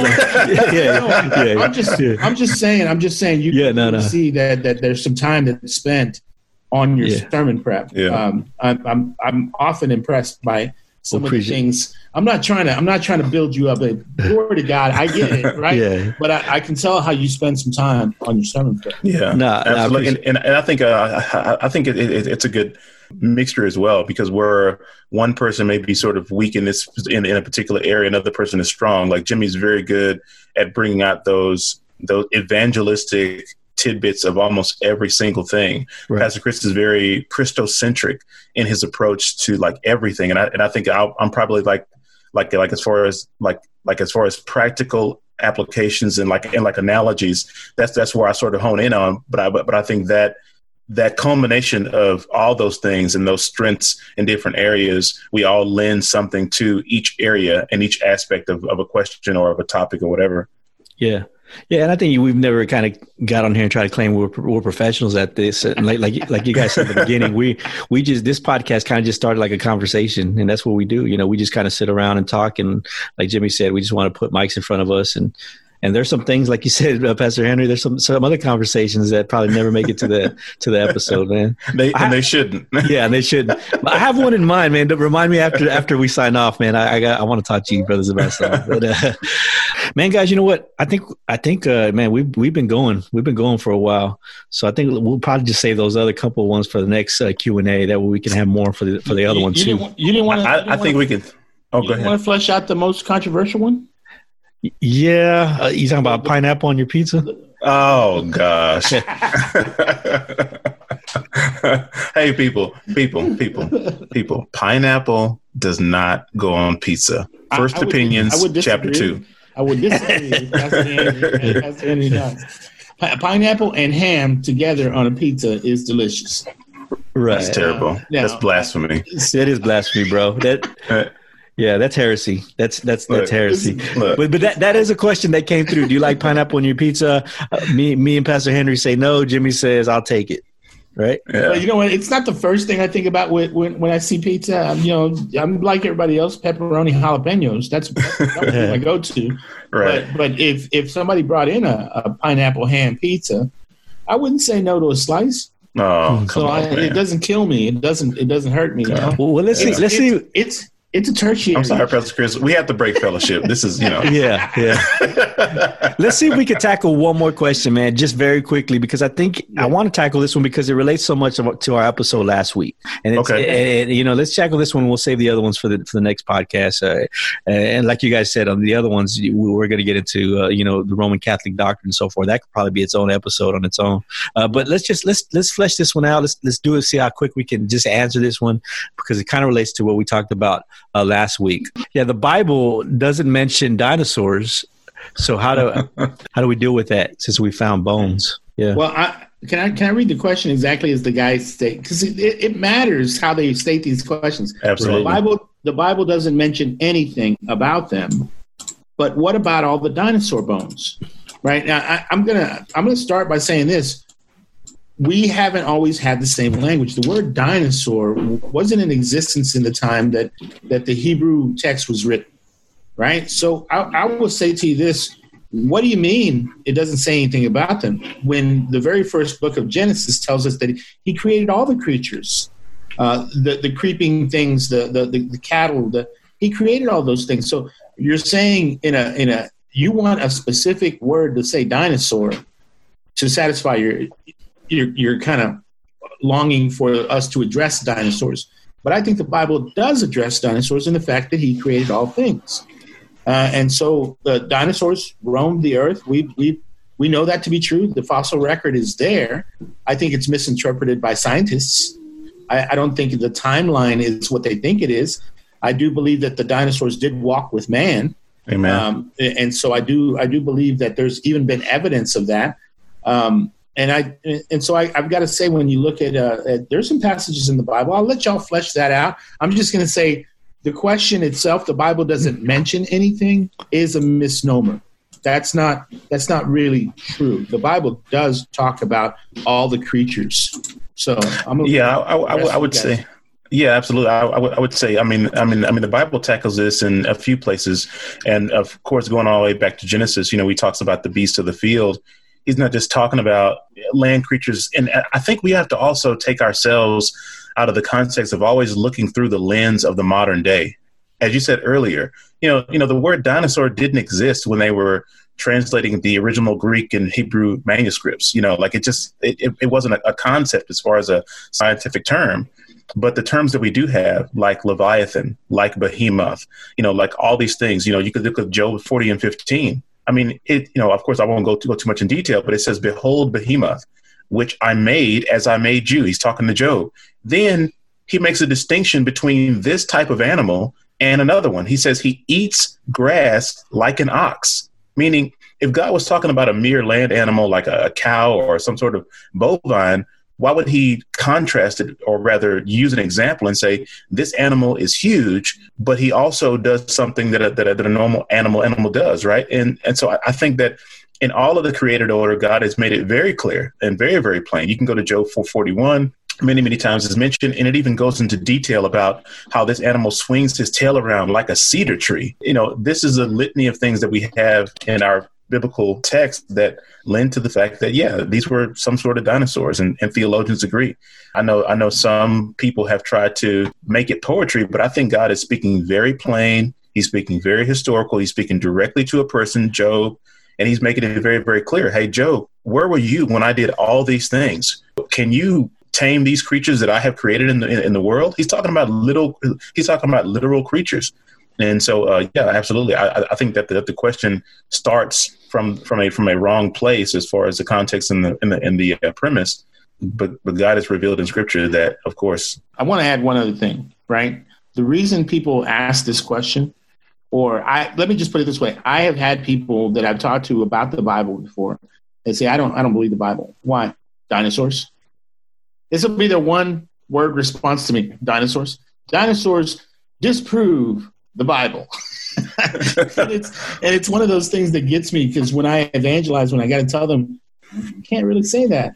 I'm just saying. You can see that there's some time that's spent on your sermon prep. Yeah. I'm often impressed by some of the things. I'm not trying to build you up. Glory to God, I get it, right? Yeah. But I can tell how you spend some time on your sermon prep. Yeah, absolutely. And I think it's a good mixture as well, because where one person may be sort of weak in a particular area, another person is strong. Like Jimmy's very good at bringing out those evangelistic tidbits of almost every single thing. Right. Pastor Chris is very Christocentric in his approach to like everything, and I think I'm probably like as far as practical applications and like analogies, that's where I sort of hone in on. But I think that culmination of all those things and those strengths in different areas, we all lend something to each area and each aspect of a question or of a topic or whatever. Yeah. Yeah, and I think we've never kind of got on here and tried to claim we're professionals at this. And like you guys said at the beginning, we just, this podcast kind of just started like a conversation, and that's what we do. We just kind of sit around and talk, and like Jimmy said, we just want to put mics in front of us, and there's some things, like you said, Pastor Henry, there's some other conversations that probably never make it to the episode, man. They shouldn't. Yeah, and they shouldn't. But I have one in mind, man. Remind me after we sign off, man. I want to talk to you brothers about something. But man, guys, you know what? I think, man, we've been going for a while. So I think we'll probably just save those other couple of ones for the next Q&A. That way we can have more for the other one too. You didn't want to. I think we can. Oh, go ahead. Want to flesh out the most controversial one? Yeah, you talking about pineapple on your pizza? Oh gosh! Hey, people! Pineapple does not go on pizza. First Opinions, Chapter 2. I would disagree with Pastor Henry Johnson. Pineapple and ham together on a pizza is delicious. Right? That's terrible. That's blasphemy. That is blasphemy, bro. Yeah, that's heresy. That's heresy. But that is a question that came through. Do you like pineapple on your pizza? Me and Pastor Henry say no. Jimmy says I'll take it. Right? Yeah. But you know what? It's not the first thing I think about when I see pizza. I'm like everybody else, pepperoni, jalapenos. That's what I go to. Right. But if somebody brought in a pineapple ham pizza, I wouldn't say no to a slice. Oh, it doesn't kill me. It doesn't hurt me. Well, let's see. It's a tertiary. I'm sorry, Pastor Chris. We have to break fellowship. This is, Yeah. Let's see if we can tackle one more question, man, just very quickly, because I think I want to tackle this one because it relates so much to our episode last week. And let's tackle this one. We'll save the other ones for the next podcast. And like you guys said, on the other ones, we're going to get into the Roman Catholic doctrine and so forth. That could probably be its own episode on its own. But let's flesh this one out. Let's do it. See how quick we can just answer this one, because it kind of relates to what we talked about last week. Yeah, the Bible doesn't mention dinosaurs, so how do we deal with that since we found bones? Yeah. Well, can I read the question exactly as the guys state, because it matters how they state these questions. Absolutely. The Bible doesn't mention anything about them, but what about all the dinosaur bones? Right now, I'm gonna start by saying this. We haven't always had the same language. The word dinosaur wasn't in existence in the time that the Hebrew text was written, right? So I will say to you this, what do you mean it doesn't say anything about them when the very first book of Genesis tells us that he created all the creatures, the creeping things, the cattle, he created all those things. So you're saying you want a specific word to say dinosaur to satisfy your kind of longing for us to address dinosaurs. But I think the Bible does address dinosaurs in the fact that he created all things. And so the dinosaurs roamed the earth. We know that to be true. The fossil record is there. I think it's misinterpreted by scientists. I don't think the timeline is what they think it is. I do believe that the dinosaurs did walk with man. Amen. And so I do believe that there's even been evidence of that. So I've got to say, when you look at there's some passages in the Bible. I'll let y'all flesh that out. I'm just going to say the question itself, the Bible doesn't mention anything, is a misnomer. That's not really true. The Bible does talk about all the creatures. So I would say. Yeah, absolutely. I would say. I mean, the Bible tackles this in a few places, and of course, going all the way back to Genesis, he talks about the beasts of the field. He's not just talking about land creatures, and I think we have to also take ourselves out of the context of always looking through the lens of the modern day. As you said earlier, the word dinosaur didn't exist when they were translating the original Greek and Hebrew manuscripts. It wasn't a concept as far as a scientific term. But the terms that we do have, like Leviathan, like Behemoth, like all these things, you could look at Job 40 and 15. I mean, of course, I won't go too much in detail, but it says, "Behold, Behemoth, which I made as I made you." He's talking to Job. Then he makes a distinction between this type of animal and another one. He says he eats grass like an ox, meaning if God was talking about a mere land animal like a cow or some sort of bovine, why would he contrast it, or rather use an example and say this animal is huge, but he also does something that a normal animal does, right? And so I think that in all of the created order, God has made it very clear and very, very plain. You can go to Job 4:41. Many, many times is mentioned, and it even goes into detail about how this animal swings his tail around like a cedar tree. This is a litany of things that we have in our biblical text that lend to the fact that, these were some sort of dinosaurs, and theologians agree. I know some people have tried to make it poetry, but I think God is speaking very plain. He's speaking very historical. He's speaking directly to a person, Job, and he's making it very, very clear. Hey, Job, where were you when I did all these things? Can you tame these creatures that I have created in the world? He's talking about literal creatures. And so, absolutely. I think that the question starts from a wrong place as far as the context and the premise. But God has revealed in Scripture that, of course. I want to add one other thing, right? The reason people ask this question, let me just put it this way: I have had people that I've talked to about the Bible before. They say, "I don't believe the Bible." Why? Dinosaurs. This will be their one word response to me: dinosaurs. Dinosaurs disprove the Bible. and it's one of those things that gets me, because when I evangelize, when I got to tell them, you can't really say that.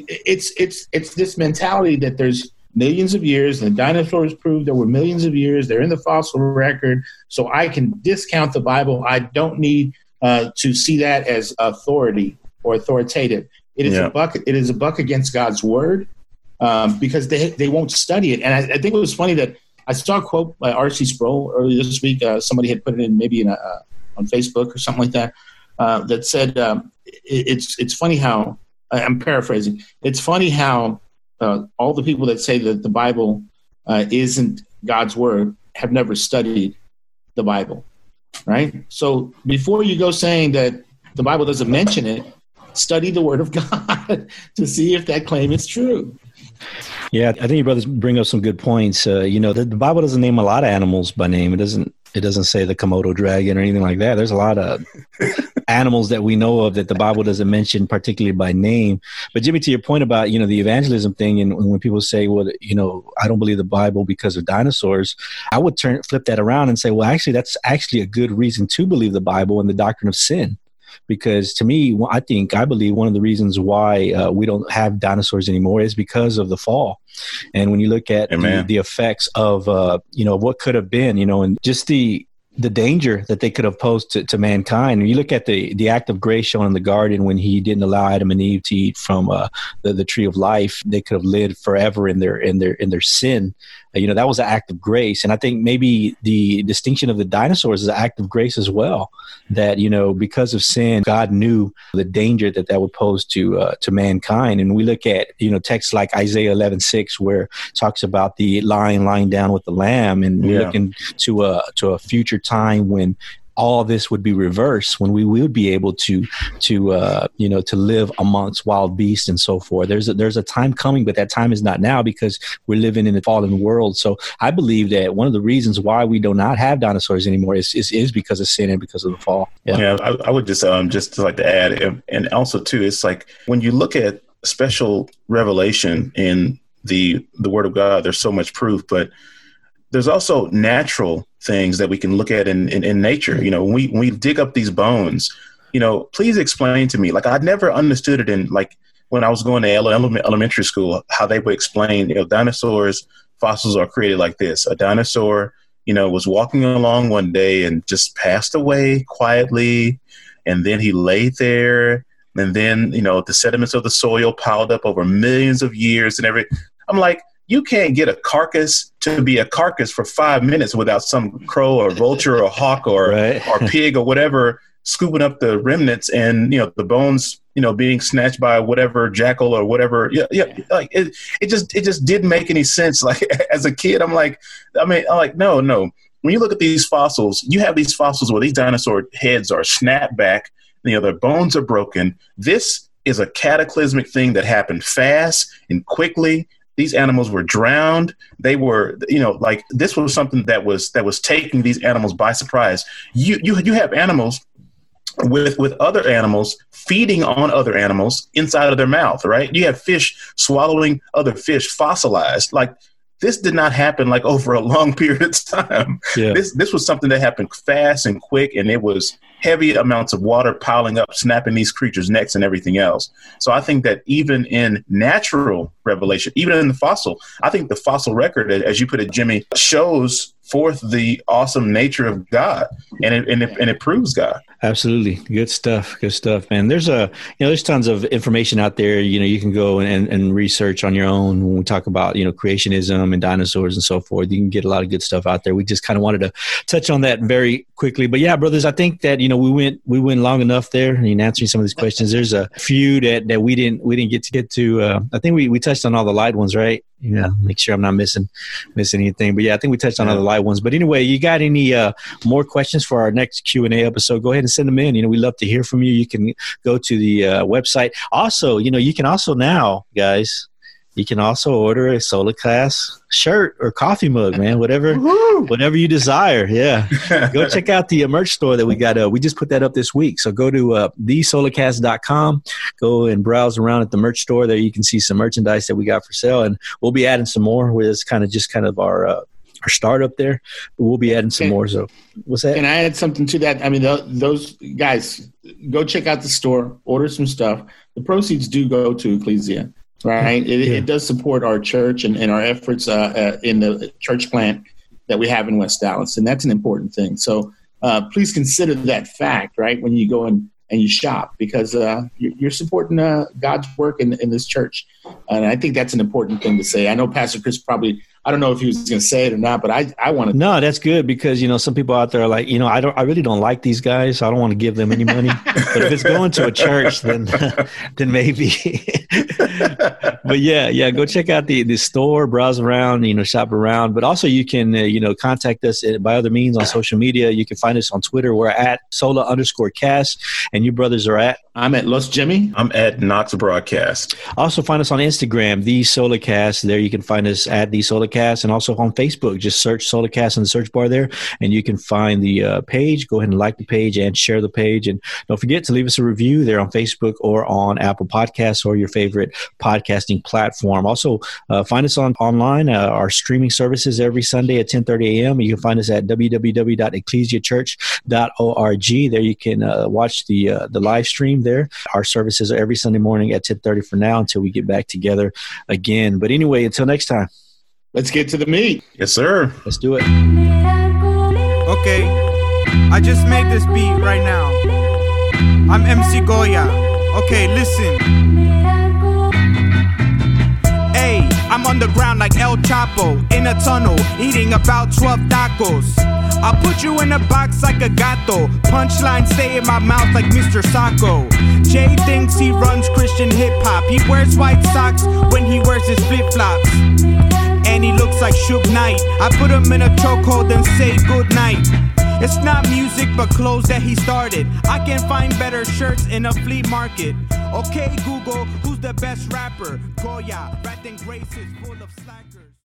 It's this mentality that there's millions of years, and the dinosaurs prove there were millions of years. They're in the fossil record, so I can discount the Bible. I don't need to see that as authority or authoritative. It is a buck against God's word, because they won't study it. And I think it was funny that I saw a quote by R.C. Sproul earlier this week. Somebody had put it in maybe on Facebook or something like that, that said, it's funny how, I'm paraphrasing, it's funny how all the people that say that the Bible isn't God's word have never studied the Bible, right? So before you go saying that the Bible doesn't mention it, study the word of God to see if that claim is true. Yeah, I think you brothers bring up some good points. The Bible doesn't name a lot of animals by name. It doesn't say the Komodo dragon or anything like that. There's a lot of animals that we know of that the Bible doesn't mention particularly by name. But Jimmy, to your point about, the evangelism thing, and when people say, well, I don't believe the Bible because of dinosaurs, I would flip that around and say, well, actually, that's actually a good reason to believe the Bible and the doctrine of sin. Because to me, I believe one of the reasons why we don't have dinosaurs anymore is because of the fall. And when you look at the effects of, what could have been, and just the danger that they could have posed to mankind. When you look at the act of grace shown in the garden when he didn't allow Adam and Eve to eat from the tree of life, they could have lived forever in their sin. That was an act of grace. And I think maybe the distinction of the dinosaurs is an act of grace as well, that, because of sin, God knew the danger that would pose to mankind. And we look at, texts like Isaiah 11:6, where it talks about the lion lying down with the lamb. And we're looking to a future time when all this would be reversed, when we will be able to live amongst wild beasts and so forth. There's a time coming, but that time is not now, because we're living in a fallen world. So I believe that one of the reasons why we do not have dinosaurs anymore is because of sin and because of the fall. I would just like to add, and also too, it's like when you look at special revelation in the Word of God. There's so much proof, but there's also natural things that we can look at in nature. You know, when we dig up these bones, you know, please explain to me, like, I'd never understood it in, like, when I was going to elementary school, how they would explain, you know, dinosaurs, fossils are created like this. A dinosaur, you know, was walking along one day and just passed away quietly. And then he laid there. And then, you know, the sediments of the soil piled up over millions of years and everything. I'm like, you can't get a carcass to be a carcass for 5 minutes without some crow or vulture or hawk or pig or whatever scooping up the remnants and, you know, the bones, you know, being snatched by whatever jackal or whatever. Yeah. Like it just didn't make any sense. Like as a kid, I'm like, no. When you look at these fossils, you have these fossils where these dinosaur heads are snapped back, you know, their bones are broken. This is a cataclysmic thing that happened fast and quickly. These animals were drowned. They were, you know, like this was something that was taking these animals by surprise. You have animals with other animals feeding on other animals inside of their mouth, right? You have fish swallowing other fish, fossilized. Like this did not happen like over a long period of time. Yeah. This was something that happened fast and quick, and it was heavy amounts of water piling up, snapping these creatures' necks and everything else. So I think that even in natural revelation, even in the fossil, I think the fossil record, as you put it, Jimmy, shows forth the awesome nature of God, and it proves God. Absolutely. Good stuff, man. There's there's tons of information out there. You know, you can go and research on your own when we talk about, you know, creationism and dinosaurs and so forth. You can get a lot of good stuff out there. We just kind of wanted to touch on that very quickly. But yeah, brothers, I think that, you know, we went long enough there in answering some of these questions. There's a few that we didn't get to. I think we touched on all the light ones, right? Yeah, make sure I'm not missing anything. But yeah, I think we touched on all the live ones. But anyway, you got any more questions for our next Q&A episode? Go ahead and send them in. You know, we love to hear from you. You can go to the website. Also, you know, you can also now, guys, you can also order a SolaCast shirt or coffee mug, man, whatever you desire. Yeah. Go check out the merch store that we got. We just put that up this week. So go to thesolacast.com. Go and browse around at the merch store. There you can see some merchandise that we got for sale. And we'll be adding some more. It's kind of our startup there. But we'll be adding some more. So what's that? Can I add something to that? I mean, those guys, go check out the store, order some stuff. The proceeds do go to Ecclesia. Right. It does support our church and our efforts in the church plant that we have in West Dallas. And that's an important thing. So please consider that fact, right, when you go and you shop, because you're supporting God's work in this church. And I think that's an important thing to say. I know Pastor Chris probably, I don't know if he was going to say it or not, but I want to. No, that's good, because, you know, some people out there are like, you know, I really don't like these guys. So I don't want to give them any money. But if it's going to a church, then maybe. But yeah, go check out the store, browse around, you know, shop around. But also you can, you know, contact us by other means on social media. You can find us on Twitter. We're at Sola_cast. And you brothers are at? I'm at Los Jimmy. I'm at Knox Broadcast. Also find us on Instagram, The SolaCast. There you can find us at The SolaCast, and also on Facebook. Just search SolaCast in the search bar there, and you can find the page. Go ahead and like the page and share the page. And don't forget to leave us a review there on Facebook or on Apple Podcasts or your favorite podcasting platform. Also, find us online, our streaming services every Sunday at 10:30 a.m. You can find us at www.ecclesiachurch.org. There you can watch the live stream there. Our services are every Sunday morning at 10:30 for now until we get back together again. But anyway, until next time. Let's get to the meat. Yes, sir. Let's do it. Okay, I just made this beat right now. I'm MC Goya. Okay, listen. Hey, I'm on the ground like El Chapo, in a tunnel, eating about 12 tacos. I'll put you in a box like a gato. Punchlines stay in my mouth like Mr. Sacco. Jay thinks he runs Christian hip-hop. He wears white socks when he wears his flip-flops. And he looks like Suge Knight. I put him in a chokehold and say goodnight. It's not music but clothes that he started. I can find better shirts in a flea market. Okay, Google, who's the best rapper? Goya, Rat and Grace is full of slackers.